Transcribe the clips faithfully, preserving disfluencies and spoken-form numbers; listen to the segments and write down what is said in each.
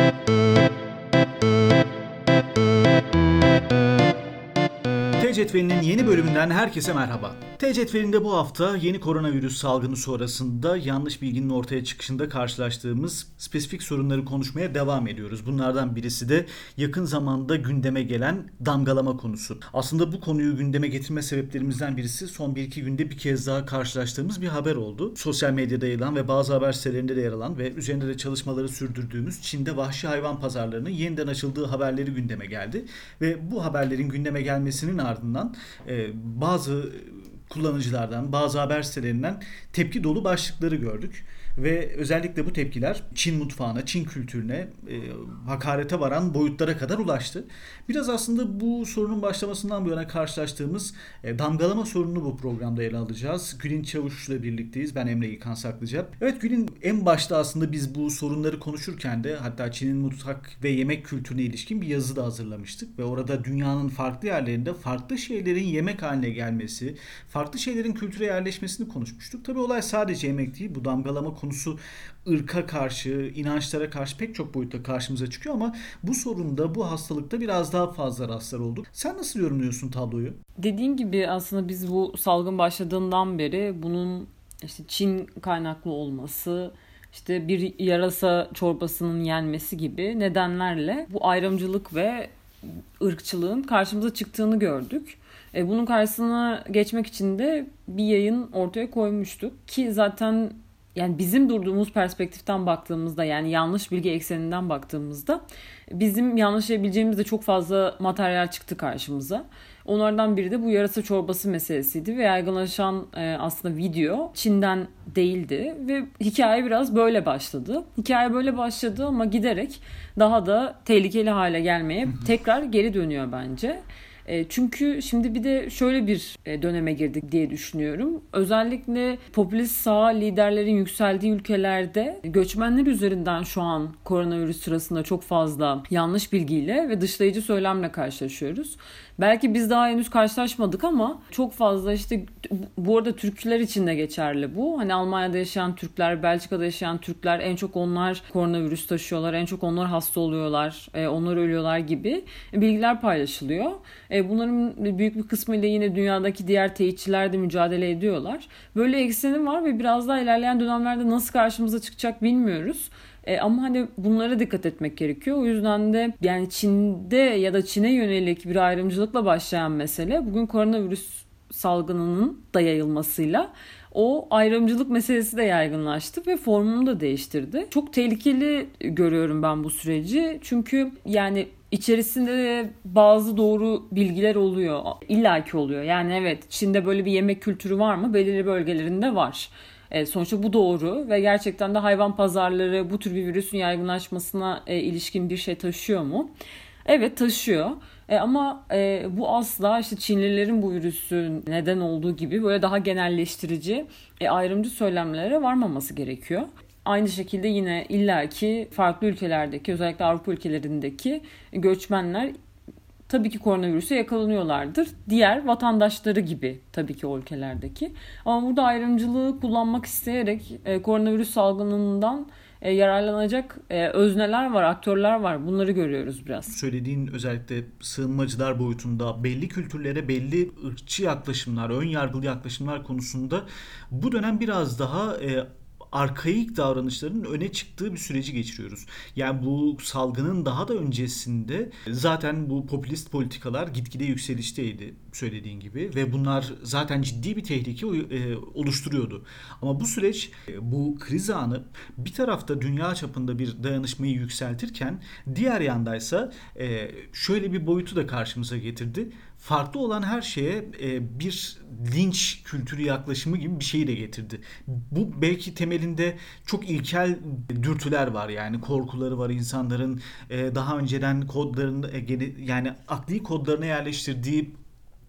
T Cetveli'nin yeni bölümünden herkese merhaba. T Cetveli'nde bu hafta yeni koronavirüs salgını sonrasında yanlış bilginin ortaya çıkışında karşılaştığımız spesifik sorunları konuşmaya devam ediyoruz. Bunlardan birisi de yakın zamanda gündeme gelen damgalama konusu. Aslında bu konuyu gündeme getirme sebeplerimizden birisi son bir iki günde bir kez daha karşılaştığımız bir haber oldu. Sosyal medyada yayılan ve bazı haber sitelerinde de yer alan ve üzerinde de çalışmaları sürdürdüğümüz Çin'de vahşi hayvan pazarlarının yeniden açıldığı haberleri gündeme geldi. Ve bu haberlerin gündeme gelmesinin ardından e, bazı kullanıcılardan, bazı haber sitelerinden tepki dolu başlıkları gördük. Ve özellikle bu tepkiler Çin mutfağına, Çin kültürüne, e, hakarete varan boyutlara kadar ulaştı. Biraz aslında bu sorunun başlamasından bu yana karşılaştığımız e, damgalama sorununu bu programda ele alacağız. Gülin Çavuş'la birlikteyiz. Ben Emre İlkan Saklıca. Evet Gülin, en başta aslında biz bu sorunları konuşurken de hatta Çin'in mutfak ve yemek kültürüne ilişkin bir yazı da hazırlamıştık. Ve orada dünyanın farklı yerlerinde farklı şeylerin yemek haline gelmesi, farklı şeylerin kültüre yerleşmesini konuşmuştuk. Tabii olay sadece yemek değil. Bu damgalama konusu ırka karşı, inançlara karşı pek çok boyutta karşımıza çıkıyor ama bu sorunda, bu hastalıkta biraz daha fazla rastlar olduk. Sen nasıl yorumluyorsun tabloyu? Dediğin gibi aslında biz bu salgın başladığından beri bunun işte Çin kaynaklı olması, işte bir yarasa çorbasının yenmesi gibi nedenlerle bu ayrımcılık ve ırkçılığın karşımıza çıktığını gördük. E, bunun karşısına geçmek için de bir yayın ortaya koymuştuk ki zaten yani bizim durduğumuz perspektiften baktığımızda, yani yanlış bilgi ekseninden baktığımızda bizim yanlışlayabileceğimiz de çok fazla materyal çıktı karşımıza. Onlardan biri de bu yarasa çorbası meselesiydi ve yaygınlaşan e, aslında video Çin'den değildi ve hikaye biraz böyle başladı. Hikaye böyle başladı ama giderek daha da tehlikeli hale gelmeye tekrar geri dönüyor bence. Çünkü şimdi bir de şöyle bir döneme girdik diye düşünüyorum. Özellikle popülist sağ liderlerin yükseldiği ülkelerde göçmenler üzerinden şu an koronavirüs sırasında çok fazla yanlış bilgiyle ve dışlayıcı söylemle karşılaşıyoruz. Belki biz daha henüz karşılaşmadık ama çok fazla işte bu arada Türkler için de geçerli bu. Hani Almanya'da yaşayan Türkler, Belçika'da yaşayan Türkler en çok onlar koronavirüs taşıyorlar, en çok onlar hasta oluyorlar, onlar ölüyorlar gibi bilgiler paylaşılıyor. Bunların büyük bir kısmıyla yine dünyadaki diğer teyitçiler de mücadele ediyorlar. Böyle eksenim var ve biraz daha ilerleyen dönemlerde nasıl karşımıza çıkacak bilmiyoruz. E, ama hani bunlara dikkat etmek gerekiyor. O yüzden de yani Çin'de ya da Çin'e yönelik bir ayrımcılıkla başlayan mesele bugün koronavirüs salgınının da yayılmasıyla o ayrımcılık meselesi de yaygınlaştı ve formunu da değiştirdi. Çok tehlikeli görüyorum ben bu süreci. Çünkü yani İçerisinde bazı doğru bilgiler oluyor. İlla ki oluyor. Yani evet, Çin'de böyle bir yemek kültürü var mı? Belirli bölgelerinde var. E, sonuçta bu doğru ve gerçekten de hayvan pazarları bu tür bir virüsün yaygınlaşmasına e, ilişkin bir şey taşıyor mu? Evet, taşıyor. E, ama e, bu asla işte Çinlilerin bu virüsün neden olduğu gibi böyle daha genelleştirici, e, ayrımcı söylemlere varmaması gerekiyor. Aynı şekilde yine illaki farklı ülkelerdeki, özellikle Avrupa ülkelerindeki göçmenler tabii ki koronavirüse yakalanıyorlardır. Diğer vatandaşları gibi tabii ki o ülkelerdeki. Ama burada ayrımcılığı kullanmak isteyerek e, koronavirüs salgınından e, yararlanacak e, özneler var, aktörler var. Bunları görüyoruz biraz. Söylediğin özellikle sığınmacılar boyutunda belli kültürlere belli ırkçı yaklaşımlar, ön yargılı yaklaşımlar konusunda bu dönem biraz daha e, arkaik davranışların öne çıktığı bir süreci geçiriyoruz. Yani bu salgının daha da öncesinde zaten bu popülist politikalar gitgide yükselişteydi söylediğin gibi ve bunlar zaten ciddi bir tehlike oluşturuyordu. Ama bu süreç, bu kriz anı bir tarafta dünya çapında bir dayanışmayı yükseltirken diğer yandaysa şöyle bir boyutu da karşımıza getirdi. Farklı olan her şeye bir linç kültürü yaklaşımı gibi bir şeyi de getirdi. Bu belki temelinde çok ilkel dürtüler var, yani korkuları var insanların, daha önceden kodlarını yani akli kodlarına yerleştirdiği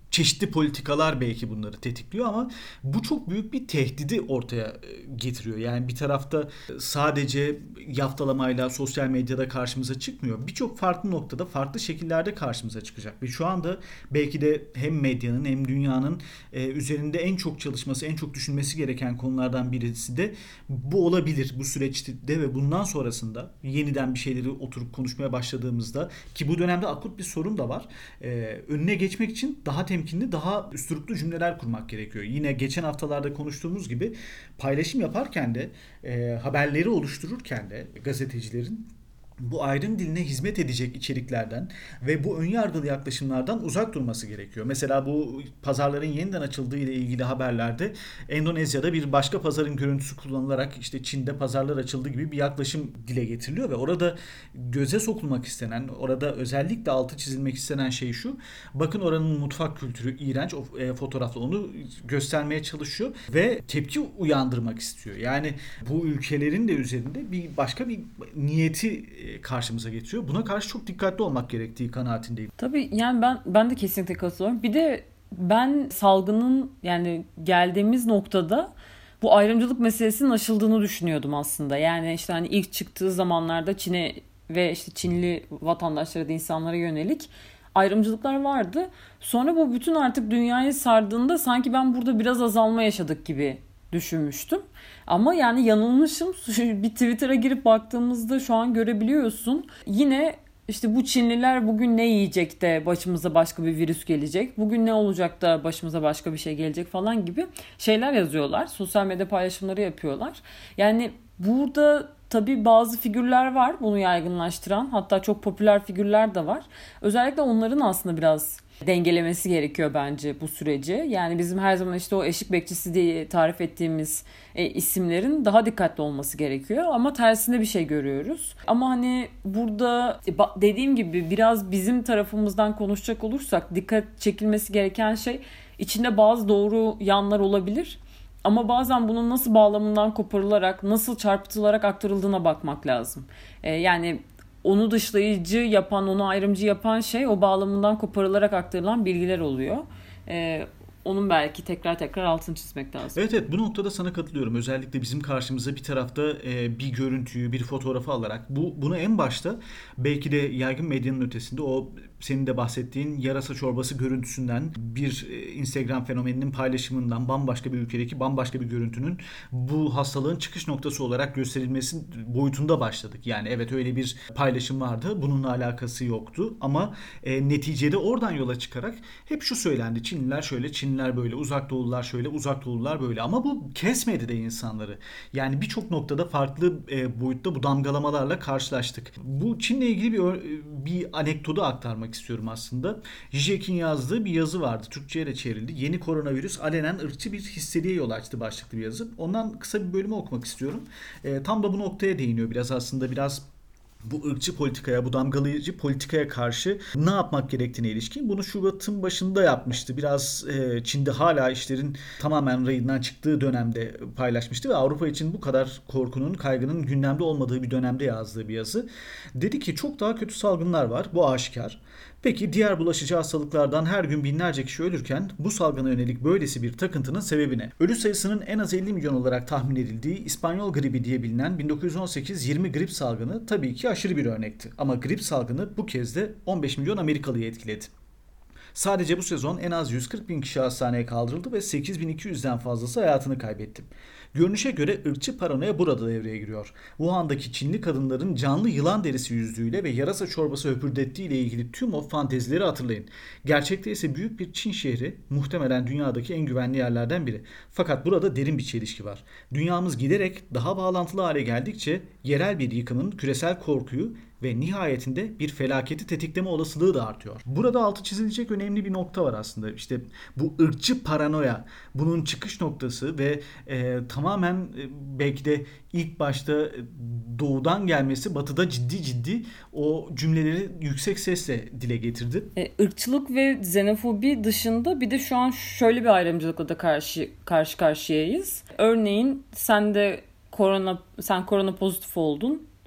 çeşitli politikalar belki bunları tetikliyor ama bu çok büyük bir tehdidi ortaya getiriyor. Yani bir tarafta sadece yaftalamayla sosyal medyada karşımıza çıkmıyor. Birçok farklı noktada, farklı şekillerde karşımıza çıkacak. Ve şu anda belki de hem medyanın hem dünyanın üzerinde en çok çalışması, en çok düşünmesi gereken konulardan birisi de bu olabilir bu süreçte ve bundan sonrasında yeniden bir şeyleri oturup konuşmaya başladığımızda, ki bu dönemde akut bir sorun da var. Önüne geçmek için daha temkinli, daha üsturuplu cümleler kurmak gerekiyor. Yine geçen haftalarda konuştuğumuz gibi paylaşım yaparken de e, haberleri oluştururken de gazetecilerin bu ayrım diline hizmet edecek içeriklerden ve bu önyargılı yaklaşımlardan uzak durması gerekiyor. Mesela bu pazarların yeniden açıldığı ile ilgili haberlerde Endonezya'da bir başka pazarın görüntüsü kullanılarak işte Çin'de pazarlar açıldı gibi bir yaklaşım dile getiriliyor ve orada göze sokulmak istenen, orada özellikle altı çizilmek istenen şey şu: bakın oranın mutfak kültürü iğrenç, o e, fotoğrafla onu göstermeye çalışıyor ve tepki uyandırmak istiyor. Yani bu ülkelerin de üzerinde bir başka bir niyeti karşımıza getiriyor. Buna karşı çok dikkatli olmak gerektiği kanaatindeyim. Tabii yani ben ben de kesinlikle katılıyorum. Bir de ben salgının yani geldiğimiz noktada bu ayrımcılık meselesinin aşıldığını düşünüyordum aslında. Yani işte hani ilk çıktığı zamanlarda Çin'e ve işte Çinli vatandaşlara da insanlara yönelik ayrımcılıklar vardı. Sonra bu bütün artık dünyayı sardığında sanki ben burada biraz azalma yaşadık gibi düşünmüştüm. Ama yani yanılmışım. Bir Twitter'a girip baktığımızda şu an görebiliyorsun. Yine işte bu Çinliler bugün ne yiyecek de başımıza başka bir virüs gelecek. Bugün ne olacak da başımıza başka bir şey gelecek falan gibi şeyler yazıyorlar. Sosyal medya paylaşımları yapıyorlar. Yani burada tabii bazı figürler var bunu yaygınlaştıran. Hatta çok popüler figürler de var. Özellikle onların aslında biraz dengelemesi gerekiyor bence bu süreci. Yani bizim her zaman işte o eşik bekçisi diye tarif ettiğimiz e, isimlerin daha dikkatli olması gerekiyor. Ama tersinde bir şey görüyoruz. Ama hani burada dediğim gibi biraz bizim tarafımızdan konuşacak olursak dikkat çekilmesi gereken şey, içinde bazı doğru yanlar olabilir. Ama bazen bunun nasıl bağlamından koparılarak, nasıl çarpıtılarak aktarıldığına bakmak lazım. E, yani onu dışlayıcı yapan, onu ayrımcı yapan şey o bağlamından koparılarak aktarılan bilgiler oluyor. Ee, onun belki tekrar tekrar altını çizmek lazım. Evet evet, bu noktada sana katılıyorum. Özellikle bizim karşımıza bir tarafta e, bir görüntüyü, bir fotoğrafı alarak bu bunu en başta belki de yaygın medyanın ötesinde o senin de bahsettiğin yarasa çorbası görüntüsünden, bir Instagram fenomeninin paylaşımından, bambaşka bir ülkedeki bambaşka bir görüntünün bu hastalığın çıkış noktası olarak gösterilmesi boyutunda başladık. Yani evet, öyle bir paylaşım vardı. Bununla alakası yoktu ama e, neticede oradan yola çıkarak hep şu söylendi: Çinliler şöyle, Çinliler böyle, Uzak Doğulular şöyle, Uzak Doğulular böyle. Ama bu kesmedi de insanları. Yani birçok noktada farklı e, boyutta bu damgalamalarla karşılaştık. Bu Çin'le ilgili bir bir anekdotu aktarmak istiyorum aslında. Zizek'in yazdığı bir yazı vardı. Türkçe'ye de çevrildi. Yeni koronavirüs alenen ırkçı bir histeriye yol açtı başlıklı bir yazı. Ondan kısa bir bölümü okumak istiyorum. E, tam da bu noktaya değiniyor biraz aslında, biraz bu ırkçı politikaya, bu damgalayıcı politikaya karşı ne yapmak gerektiğine ilişkin. Bunu Şubat'ın başında yapmıştı. Biraz e, Çin'de hala işlerin tamamen rayından çıktığı dönemde paylaşmıştı ve Avrupa için bu kadar korkunun, kaygının gündemde olmadığı bir dönemde yazdığı bir yazı. Dedi ki çok daha kötü salgınlar var, bu aşikar. Peki diğer bulaşıcı hastalıklardan her gün binlerce kişi ölürken bu salgına yönelik böylesi bir takıntının sebebi ne? Ölü sayısının en az elli milyon olarak tahmin edildiği İspanyol gribi diye bilinen bin dokuz yüz on sekiz yirmi grip salgını tabii ki aşırı bir örnekti. Ama grip salgını bu kez de on beş milyon Amerikalıyı etkiledi. Sadece bu sezon en az yüz kırk bin kişi hastaneye kaldırıldı ve sekiz bin iki yüzden fazlası hayatını kaybetti. Görünüşe göre ırkçı paranoya burada devreye giriyor. Wuhan'daki Çinli kadınların canlı yılan derisi yüzdüğüyle ve yarasa çorbası höpürdettiği ile ilgili tüm o fantezileri hatırlayın. Gerçekte ise büyük bir Çin şehri, muhtemelen dünyadaki en güvenli yerlerden biri. Fakat burada derin bir çelişki var. Dünyamız giderek daha bağlantılı hale geldikçe yerel bir yıkımın küresel korkuyu ve nihayetinde bir felaketi tetikleme olasılığı da artıyor. Burada altı çizilecek önemli bir nokta var aslında. İşte bu ırkçı paranoya, bunun çıkış noktası ve e, tamamen e, belki de ilk başta doğudan gelmesi batıda ciddi ciddi o cümleleri yüksek sesle dile getirdi. E, ırkçılık ve xenofobi dışında bir de şu an şöyle bir ayrımcılıkla da karşı karşı karşıyayız. Örneğin sen de korona sen korona pozitif oldun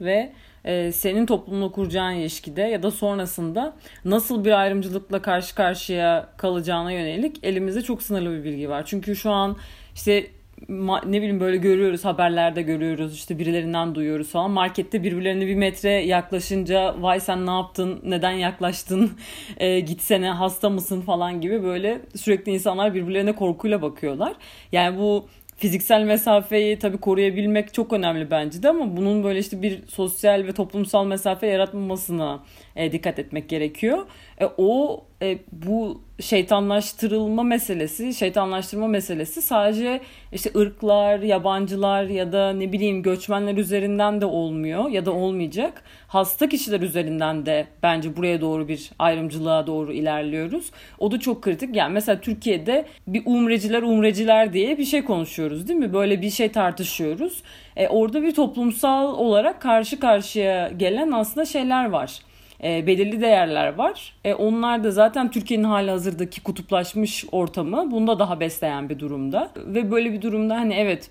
ve e, senin toplumla kuracağın ilişkide ya da sonrasında nasıl bir ayrımcılıkla karşı karşıya kalacağına yönelik elimizde çok sınırlı bir bilgi var. Çünkü şu an işte ne bileyim böyle görüyoruz, haberlerde görüyoruz, işte birilerinden duyuyoruz falan. Markette birbirlerine bir metre yaklaşınca vay sen ne yaptın, neden yaklaştın, e, gitsene, hasta mısın falan gibi böyle sürekli insanlar birbirlerine korkuyla bakıyorlar. Yani bu fiziksel mesafeyi tabii koruyabilmek çok önemli bence de, ama bunun böyle işte bir sosyal ve toplumsal mesafe yaratmamasına e, dikkat etmek gerekiyor. E, o e, bu şeytanlaştırılma meselesi, şeytanlaştırma meselesi sadece işte ırklar, yabancılar ya da ne bileyim göçmenler üzerinden de olmuyor ya da olmayacak. Hasta kişiler üzerinden de bence buraya doğru bir ayrımcılığa doğru ilerliyoruz. O da çok kritik. Yani mesela Türkiye'de bir umreciler umreciler diye bir şey konuşuyoruz değil mi? Böyle bir şey tartışıyoruz. E, orada bir toplumsal olarak karşı karşıya gelen aslında şeyler var. E, belirli değerler var. E, onlar da zaten Türkiye'nin halihazırdaki kutuplaşmış ortamı bunda daha besleyen bir durumda. Ve böyle bir durumda hani evet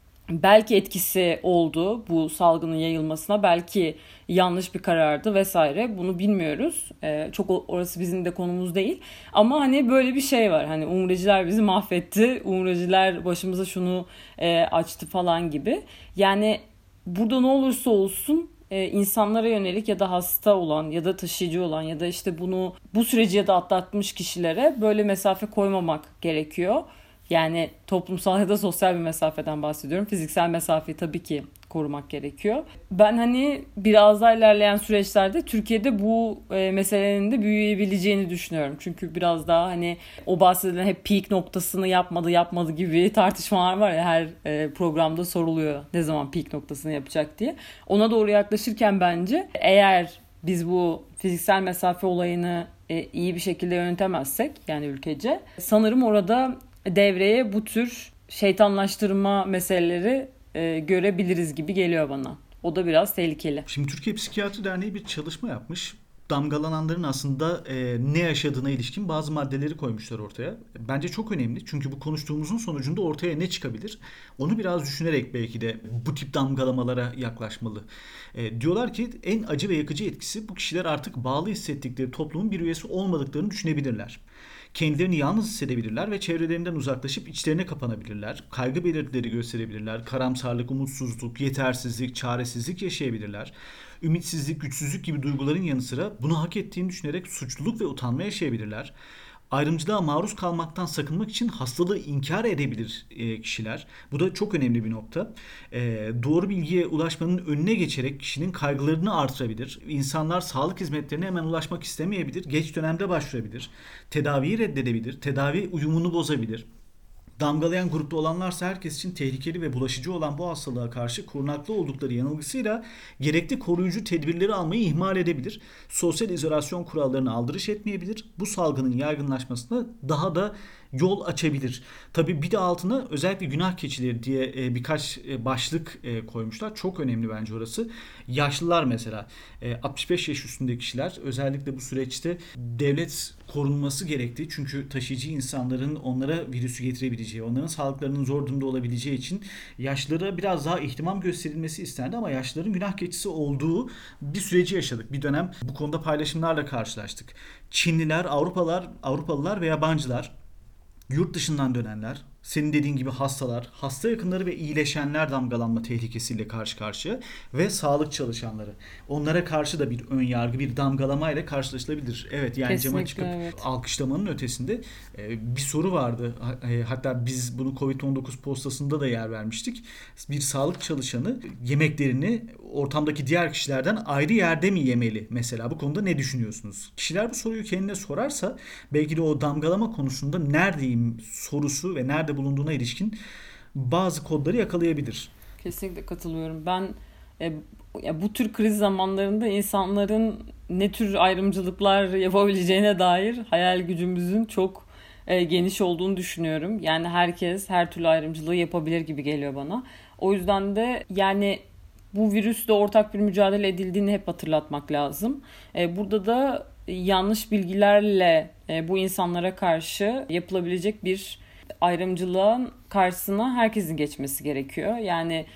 belki etkisi oldu bu salgının yayılmasına, belki yanlış bir karardı vesaire, bunu bilmiyoruz. E, çok orası bizim de konumuz değil. Ama hani böyle bir şey var. Hani umreciler bizi mahvetti, umreciler başımıza şunu e, açtı falan gibi. Yani burada ne olursa olsun Ee, insanlara yönelik ya da hasta olan ya da taşıyıcı olan ya da işte bunu bu süreci ya da atlatmış kişilere böyle mesafe koymamak gerekiyor. Yani toplumsal ya da sosyal bir mesafeden bahsediyorum. Fiziksel mesafeyi tabii ki korumak gerekiyor. Ben hani biraz daha ilerleyen süreçlerde Türkiye'de bu e, meselenin de büyüyebileceğini düşünüyorum. Çünkü biraz daha hani o bahsedilen hep peak noktasını yapmadı yapmadı gibi tartışmalar var ya, her e, programda soruluyor ne zaman peak noktasını yapacak diye. Ona doğru yaklaşırken bence eğer biz bu fiziksel mesafe olayını e, iyi bir şekilde yönetemezsek, yani ülkece, sanırım orada devreye bu tür şeytanlaştırma meseleleri e, görebiliriz gibi geliyor bana. O da biraz tehlikeli. Şimdi Türkiye Psikiyatri Derneği bir çalışma yapmış. Damgalananların aslında e, ne yaşadığına ilişkin bazı maddeleri koymuşlar ortaya. Bence çok önemli. Çünkü bu konuştuğumuzun sonucunda ortaya ne çıkabilir? Onu biraz düşünerek belki de bu tip damgalamalara yaklaşmalı. E, diyorlar ki en acı ve yakıcı etkisi, bu kişiler artık bağlı hissettikleri toplumun bir üyesi olmadıklarını düşünebilirler. Kendilerini yalnız hissedebilirler ve çevrelerinden uzaklaşıp içlerine kapanabilirler. Kaygı belirtileri gösterebilirler. Karamsarlık, umutsuzluk, yetersizlik, çaresizlik yaşayabilirler. Ümitsizlik, güçsüzlük gibi duyguların yanı sıra bunu hak ettiğini düşünerek suçluluk ve utanma yaşayabilirler. Ayrımcılığa maruz kalmaktan sakınmak için hastalığı inkar edebilir e, kişiler. Bu da çok önemli bir nokta. E, doğru bilgiye ulaşmanın önüne geçerek kişinin kaygılarını artırabilir. İnsanlar sağlık hizmetlerine hemen ulaşmak istemeyebilir. Geç dönemde başvurabilir. Tedaviyi reddedebilir. Tedavi uyumunu bozabilir. Damgalayan grupta olanlarsa herkes için tehlikeli ve bulaşıcı olan bu hastalığa karşı korunaklı oldukları yanılgısıyla gerekli koruyucu tedbirleri almayı ihmal edebilir. Sosyal izolasyon kurallarını aldırış etmeyebilir. Bu salgının yaygınlaşmasına daha da yol açabilir. Tabii bir de altına özellikle günah keçileri diye birkaç başlık koymuşlar. Çok önemli bence orası. Yaşlılar mesela, altmış beş yaş üstünde kişiler özellikle bu süreçte devlet korunması gerektiği, çünkü taşıyıcı insanların onlara virüsü getirebileceği, onların sağlıklarının zor durumda olabileceği için yaşlılara biraz daha ihtimam gösterilmesi istendi, ama yaşlıların günah keçisi olduğu bir süreci yaşadık. Bir dönem bu konuda paylaşımlarla karşılaştık. Çinliler, Avrupalılar, Avrupalılar ve yabancılar, yurt dışından dönenler, senin dediğin gibi hastalar, hasta yakınları ve iyileşenler damgalanma tehlikesiyle karşı karşıya ve sağlık çalışanları. Onlara karşı da bir ön yargı, bir damgalama ile karşılaşılabilir. Evet, yani cama çıkıp evet. alkışlamanın ötesinde bir soru vardı. Hatta biz bunu kovid on dokuz postasında da yer vermiştik. Bir sağlık çalışanı yemeklerini ortamdaki diğer kişilerden ayrı yerde mi yemeli mesela? Bu konuda ne düşünüyorsunuz? Kişiler bu soruyu kendine sorarsa belki de o damgalama konusunda neredeyim sorusu ve nerede bulunduğuna ilişkin bazı kodları yakalayabilir. Kesinlikle katılıyorum. Ben e, ya bu tür kriz zamanlarında insanların ne tür ayrımcılıklar yapabileceğine dair hayal gücümüzün çok e, geniş olduğunu düşünüyorum. Yani herkes her türlü ayrımcılığı yapabilir gibi geliyor bana. O yüzden de yani bu virüsle ortak bir mücadele edildiğini hep hatırlatmak lazım. E, burada da yanlış bilgilerle e, bu insanlara karşı yapılabilecek bir ayrımcılığın karşısına herkesin geçmesi gerekiyor. Yani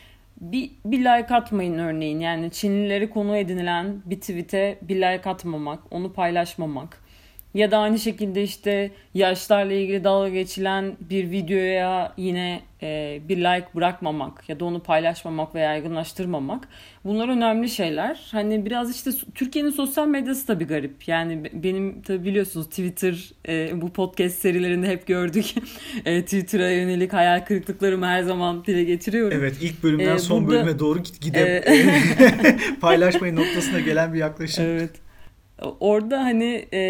bir, bir like atmayın örneğin. Yani Çinlileri konu edinilen bir tweet'e bir like atmamak, onu paylaşmamak. Ya da aynı şekilde işte yaşlarla ilgili dalga geçilen bir videoya yine e, bir like bırakmamak ya da onu paylaşmamak ve yaygınlaştırmamak. Bunlar önemli şeyler. Hani biraz işte Türkiye'nin sosyal medyası da bir garip. Yani benim tabii biliyorsunuz Twitter e, bu podcast serilerinde hep gördük. e, Twitter'a yönelik hayal kırıklıklarımı her zaman dile getiriyorum. Evet, ilk bölümden e, son burada, bölüme doğru git gide e, paylaşmayı noktasına gelen bir yaklaşım. Evet. Orada hani e,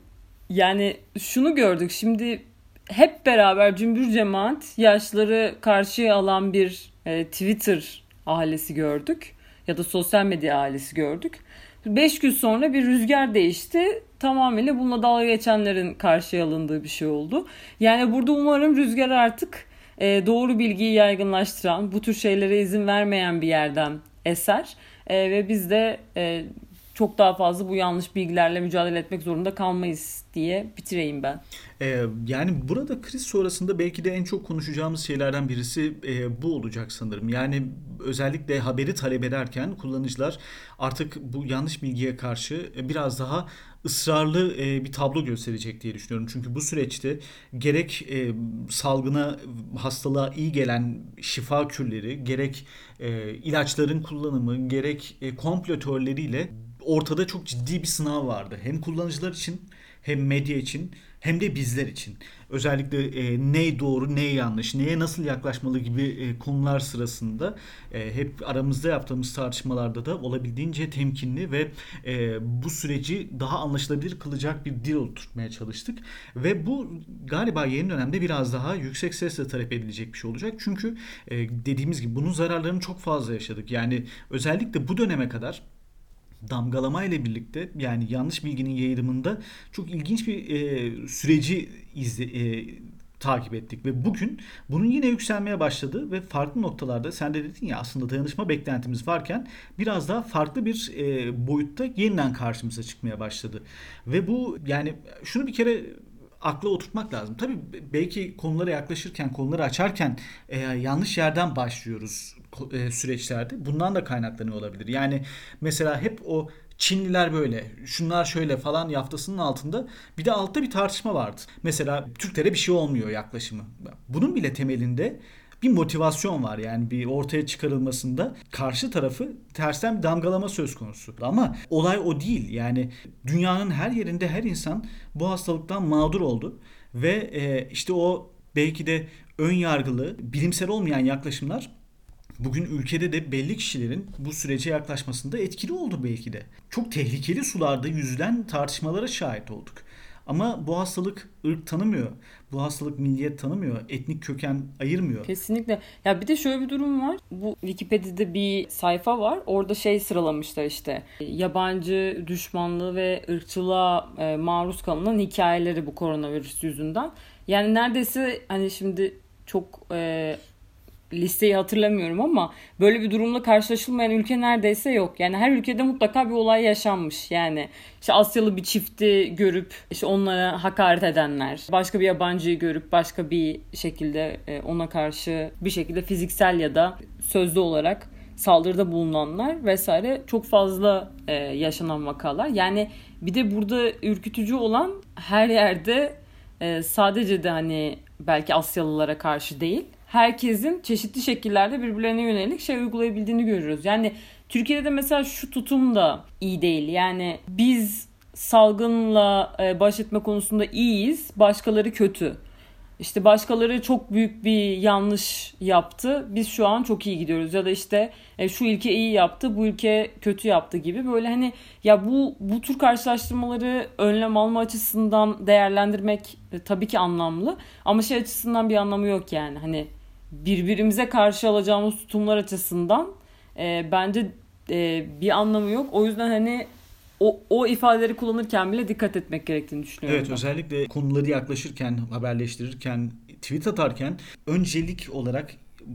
yani şunu gördük. Şimdi hep beraber cümbür cemaat yaşları karşıya alan bir e, Twitter ailesi gördük. Ya da sosyal medya ailesi gördük. Beş gün sonra bir rüzgar değişti. Tamamıyla bununla dalga geçenlerin karşıya alındığı bir şey oldu. Yani burada umarım rüzgar artık e, doğru bilgiyi yaygınlaştıran, bu tür şeylere izin vermeyen bir yerden eser. E, ve biz de e, çok daha fazla bu yanlış bilgilerle mücadele etmek zorunda kalmayız diye bitireyim ben. Ee, yani burada kriz sonrasında belki de en çok konuşacağımız şeylerden birisi e, bu olacak sanırım. Yani özellikle haberi talep ederken kullanıcılar artık bu yanlış bilgiye karşı biraz daha ısrarlı e, bir tablo gösterecek diye düşünüyorum. Çünkü bu süreçte gerek e, salgına, hastalığa iyi gelen şifa kürleri, gerek e, ilaçların kullanımı, gerek e, komplo teorileriyle ortada çok ciddi bir sınav vardı. Hem kullanıcılar için, hem medya için, hem de bizler için. Özellikle e, ne doğru, ne yanlış, neye nasıl yaklaşmalı gibi e, konular sırasında e, hep aramızda yaptığımız tartışmalarda da olabildiğince temkinli ve e, bu süreci daha anlaşılabilir kılacak bir dil oturtmaya çalıştık. Ve bu galiba yeni dönemde biraz daha yüksek sesle talep edilecek bir şey olacak. Çünkü e, dediğimiz gibi bunun zararlarını çok fazla yaşadık. Yani özellikle bu döneme kadar damgalama ile birlikte yani yanlış bilginin yayılımında çok ilginç bir e, süreci izle, e, takip ettik ve bugün bunun yine yükselmeye başladı ve farklı noktalarda sen de dedin ya aslında dayanışma beklentimiz varken biraz daha farklı bir e, boyutta yeniden karşımıza çıkmaya başladı. Ve bu yani şunu bir kere akla oturtmak lazım. Tabii belki konulara yaklaşırken, konuları açarken e, yanlış yerden başlıyoruz e, süreçlerde. Bundan da kaynaklanıyor olabilir. Yani mesela hep o Çinliler böyle, şunlar şöyle falan yaftasının altında bir de altta bir tartışma vardı. Mesela Türklere bir şey olmuyor yaklaşımı. Bunun bile temelinde bir motivasyon var yani bir ortaya çıkarılmasında karşı tarafı tersten bir damgalama söz konusu. Ama olay o değil yani dünyanın her yerinde her insan bu hastalıktan mağdur oldu ve e, işte o belki de ön yargılı, bilimsel olmayan yaklaşımlar bugün ülkede de belli kişilerin bu sürece yaklaşmasında etkili oldu belki de. Çok tehlikeli sularda yüzülen tartışmalara şahit olduk. Ama bu hastalık ırk tanımıyor. Bu hastalık milliyet tanımıyor. Etnik köken ayırmıyor. Kesinlikle. Ya bir de şöyle bir durum var. Bu Wikipedia'da bir sayfa var. Orada şey sıralamışlar işte. Yabancı düşmanlığı ve ırkçılığa e, maruz kalınan hikayeleri bu koronavirüs yüzünden. Yani neredeyse hani şimdi çok e, listeyi hatırlamıyorum ama böyle bir durumla karşılaşılmayan ülke neredeyse yok. Yani her ülkede mutlaka bir olay yaşanmış. Yani işte Asyalı bir çifti görüp işte onlara hakaret edenler, başka bir yabancıyı görüp başka bir şekilde ona karşı bir şekilde fiziksel ya da sözlü olarak saldırıda bulunanlar vesaire çok fazla e, yaşanan vakalar. Yani bir de burada ürkütücü olan her yerde e, sadece de hani belki Asyalılara karşı değil, herkesin çeşitli şekillerde birbirlerine yönelik şey uygulayabildiğini görüyoruz. Yani Türkiye'de mesela şu tutum da iyi değil. Yani biz salgınla baş etme konusunda iyiyiz, başkaları kötü. İşte başkaları çok büyük bir yanlış yaptı, biz şu an çok iyi gidiyoruz. Ya da işte şu ülke iyi yaptı, bu ülke kötü yaptı gibi. Böyle hani ya bu bu tür karşılaştırmaları önlem alma açısından değerlendirmek e, tabii ki anlamlı. Ama şey açısından bir anlamı yok yani. Hani birbirimize karşı alacağımız tutumlar açısından e, bence e, bir anlamı yok. O yüzden hani o, o ifadeleri kullanırken bile dikkat etmek gerektiğini düşünüyorum. Evet, ben. özellikle konuları yaklaşırken, haberleştirirken, tweet atarken öncelik olarak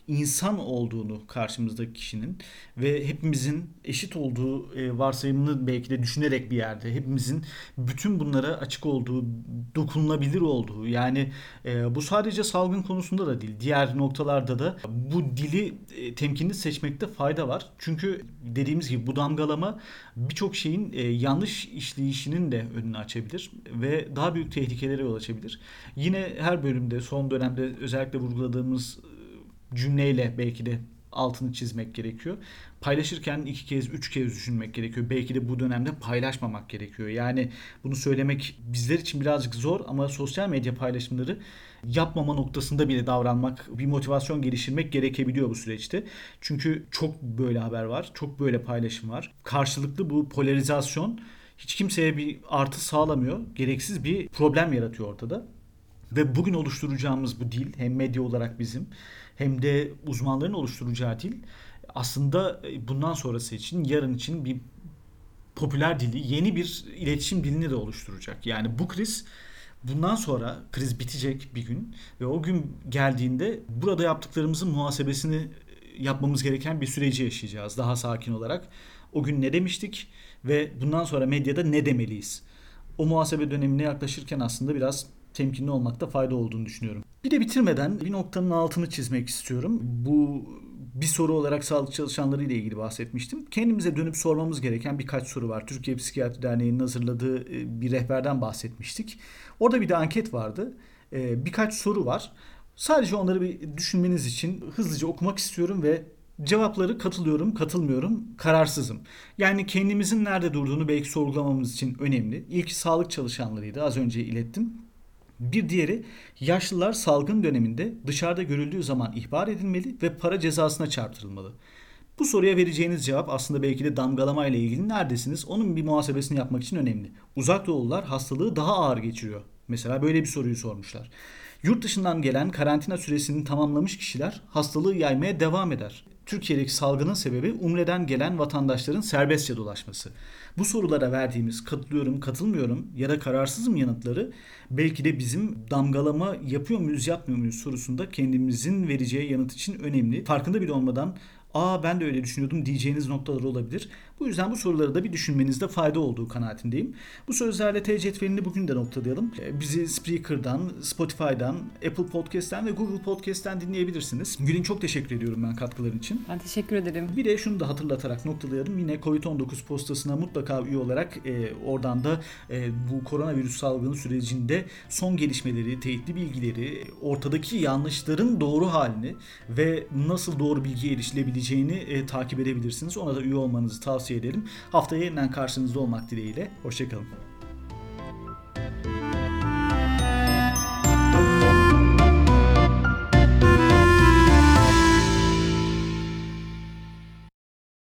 insan olduğunu karşımızdaki kişinin ve hepimizin eşit olduğu e, varsayımını belki de düşünerek bir yerde hepimizin bütün bunlara açık olduğu, dokunulabilir olduğu, yani e, bu sadece salgın konusunda da değil, diğer noktalarda da bu dili e, temkinli seçmekte fayda var. Çünkü dediğimiz gibi bu damgalama birçok şeyin e, yanlış işleyişinin de önünü açabilir ve daha büyük tehlikelere yol açabilir. Yine her bölümde son dönemde özellikle vurguladığımız cümleyle belki de altını çizmek gerekiyor. Paylaşırken iki kez, üç kez düşünmek gerekiyor. Belki de bu dönemde paylaşmamak gerekiyor. Yani bunu söylemek bizler için birazcık zor ama sosyal medya paylaşımları yapmama noktasında bile davranmak, bir motivasyon geliştirmek gerekebiliyor bu süreçte. Çünkü çok böyle haber var, çok böyle paylaşım var. Karşılıklı bu polarizasyon hiç kimseye bir artı sağlamıyor. Gereksiz bir problem yaratıyor ortada. Ve bugün oluşturacağımız bu dil hem medya olarak bizim hem de uzmanların oluşturacağı dil aslında bundan sonrası için, yarın için bir popüler dili, yeni bir iletişim dilini de oluşturacak. Yani bu kriz bundan sonra kriz bitecek bir gün ve o gün geldiğinde burada yaptıklarımızın muhasebesini yapmamız gereken bir süreci yaşayacağız daha sakin olarak. O gün ne demiştik ve bundan sonra medyada ne demeliyiz? O muhasebe dönemine yaklaşırken aslında biraz temkinli olmakta fayda olduğunu düşünüyorum. Bir de bitirmeden bir noktanın altını çizmek istiyorum. Bu bir soru olarak sağlık çalışanları ile ilgili bahsetmiştim. Kendimize dönüp sormamız gereken birkaç soru var. Türkiye Psikiyatri Derneği'nin hazırladığı bir rehberden bahsetmiştik. Orada bir de anket vardı. Birkaç soru var. Sadece onları bir düşünmeniz için hızlıca okumak istiyorum ve cevapları katılıyorum, katılmıyorum, kararsızım. Yani kendimizin nerede durduğunu belki sorgulamamız için önemli. İlki sağlık çalışanlarıydı, az önce ilettim. Bir diğeri, yaşlılar salgın döneminde dışarıda görüldüğü zaman ihbar edilmeli ve para cezasına çarptırılmalı. Bu soruya vereceğiniz cevap aslında belki de damgalama ile ilgili neredesiniz? Onun bir muhasebesini yapmak için önemli. Uzak doğulular hastalığı daha ağır geçiriyor. Mesela böyle bir soruyu sormuşlar. Yurt dışından gelen karantina süresini tamamlamış kişiler hastalığı yaymaya devam eder. Türkiye'deki salgının sebebi Umre'den gelen vatandaşların serbestçe dolaşması. Bu sorulara verdiğimiz katılıyorum, katılmıyorum ya da kararsızım yanıtları belki de bizim damgalama yapıyor muyuz, yapmıyor muyuz sorusunda kendimizin vereceği yanıt için önemli. Farkında bile olmadan "Aa, ben de öyle düşünüyordum" diyeceğiniz noktalar olabilir. Bu yüzden bu soruları da bir düşünmenizde fayda olduğu kanaatindeyim. Bu sözlerle T cetvelini bugün de noktalayalım. Bizi Spreaker'dan, Spotify'dan, Apple Podcast'ten ve Google Podcast'ten dinleyebilirsiniz. Gül'ün çok teşekkür ediyorum ben katkıların için. Ben teşekkür ederim. Bir de şunu da hatırlatarak noktalayalım. Yine covid on dokuz postasına mutlaka üye olarak e, oradan da e, bu koronavirüs salgını sürecinde son gelişmeleri, teyitli bilgileri, ortadaki yanlışların doğru halini ve nasıl doğru bilgiye erişilebileceğini e, takip edebilirsiniz. Ona da üye olmanızı tavsiye ederim. Haftaya yeniden karşınızda olmak dileğiyle. Hoşçakalın.